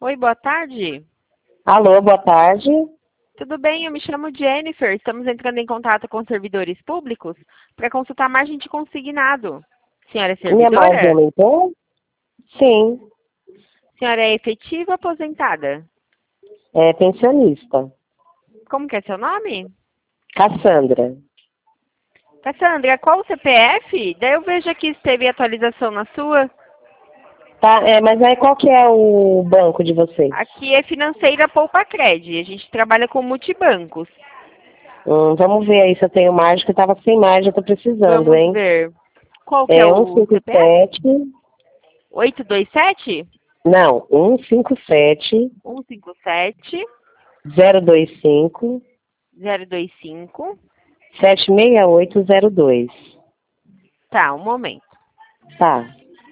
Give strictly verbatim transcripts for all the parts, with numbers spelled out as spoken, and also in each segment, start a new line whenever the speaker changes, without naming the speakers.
Oi, boa tarde.
Alô, boa tarde.
Tudo bem? Eu me chamo Jennifer. Estamos entrando em contato com servidores públicos para consultar a margem de consignado. Senhora é
Minha margem
servidora?
aumentou? Sim,
Senhora é efetiva ou aposentada?
é pensionista.
Como que é seu nome?
Cassandra.
Cassandra, qual o C P F? Daí eu vejo aqui se teve atualização na sua.
Tá, é, mas aí qual que é o banco de vocês?
Aqui é Financeira Poupa Cred. A gente trabalha com multibancos.
Hum, vamos ver aí se eu tenho margem, que eu tava sem margem, eu tô precisando,
Vamos
hein?
ver. Qual que é
É
o C P F?
cento e cinquenta e sete,
oito dois sete?
não, cento e cinquenta e sete,
um cinco sete
zero dois cinco,
zero dois cinco.
sete seis oito zero dois.
Tá, um momento.
Tá,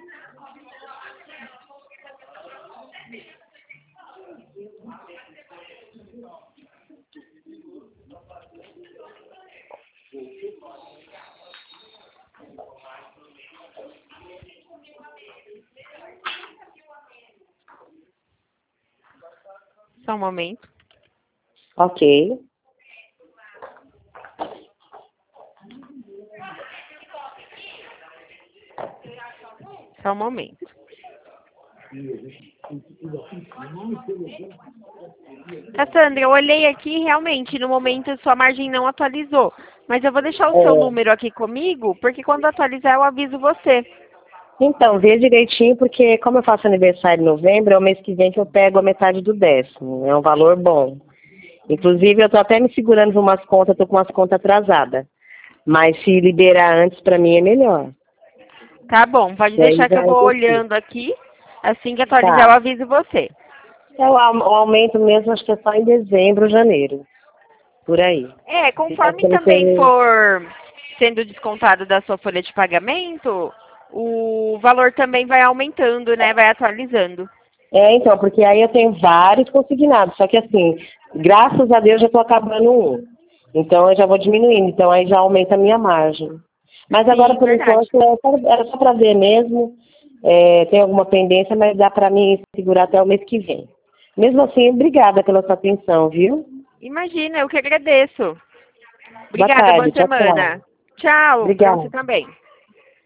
Só um momento.
ok.
Só um momento. Cassandra, eu olhei aqui e realmente, no momento, sua margem não atualizou. Mas eu vou deixar o seu
É,
número aqui comigo, porque quando atualizar eu aviso você.
então, vê direitinho, porque como eu faço aniversário em novembro, é o mês que vem que eu pego a metade do décimo. É um valor bom. Inclusive, eu tô até me segurando por umas contas, tô com umas contas atrasadas. Mas se liberar antes, para mim é melhor.
Tá bom, pode
E aí
deixar que
já
eu
eu
vou
decido.
olhando aqui. Assim que atualizar eu
Tá.
aviso você.
É, o au- o aumento mesmo, acho que é só em dezembro, janeiro. Por aí.
É,
Se tá
conforme
sendo
também
pelo...
for sendo descontado da sua folha de pagamento, o valor também vai aumentando, né? Vai atualizando.
É, então, porque aí eu tenho vários consignados. Só que assim, graças a Deus já tô acabando um. Então eu já vou diminuindo. Então aí já aumenta a minha margem. Mas agora,
Sim,
por
verdade.
enquanto, é só- era só para ver mesmo. É, tem alguma pendência, mas dá para mim segurar até o mês que vem. Mesmo assim, obrigada pela sua atenção, viu?
Imagina, eu que agradeço.
Boa
Obrigada, boa
tarde, tchau, tchau.
semana. Tchau, para você
Obrigada.
também.